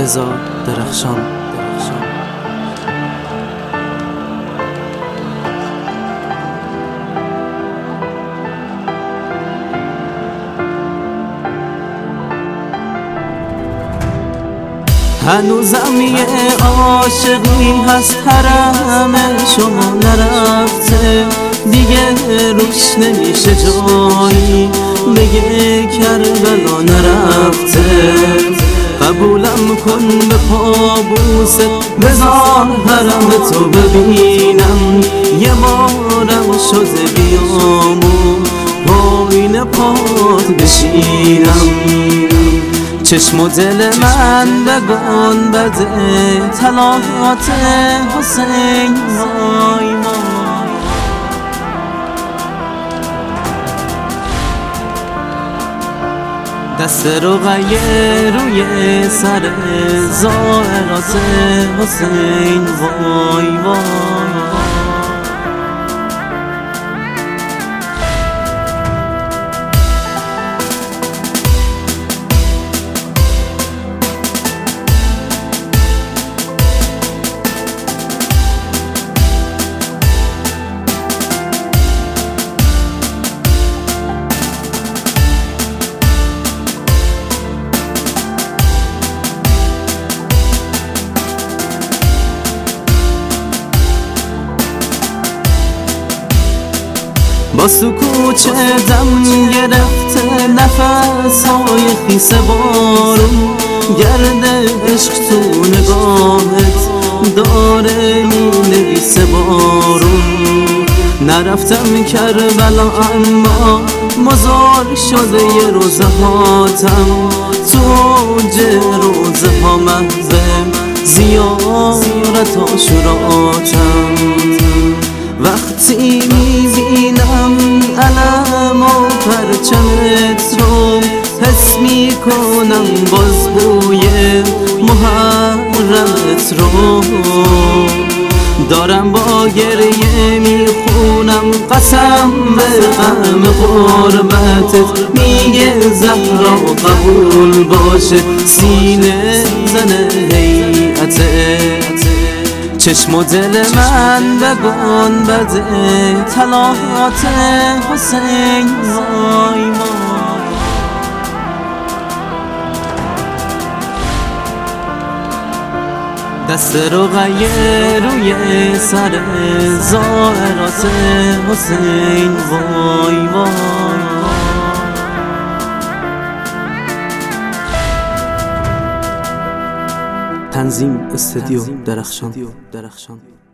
رضا درخشان. هنوزم یه عاشقی هست حرم شما نرفته، دیگه روش نمیشه جایی بگه کربلا نرفته. قبولم کن به پابوست، بذار حرم تو ببینم، یه بارم شده بیام و پایین پات بشینم. چشم و دل من بگان بده طلعات حسین وای وای. دست رقیه روی سر زائرات حسین وای وای. با سکوت دم گرفته نفس‌های خیس بارون، گرد عشق تو نگاهت داره می‌نویسه بارون. نرفتم کربلا اما مزار شده یه روزه هاتم، تو اوج روزه ها محوم زیارت عاشوراتم. وقتی میبینم علم و پرچمت رو، حس میکنم باز بوی محرمت رو. دارم با گریه میخونم قسم به غم غربتت، میگه زهرا قبول باشه سینه زن هیئتت. چشم و دل من بگان بده طلعات حسین وای وای. دست رقیه روی سر زائرات حسین وای وای. تنظیم استودیو درخشان.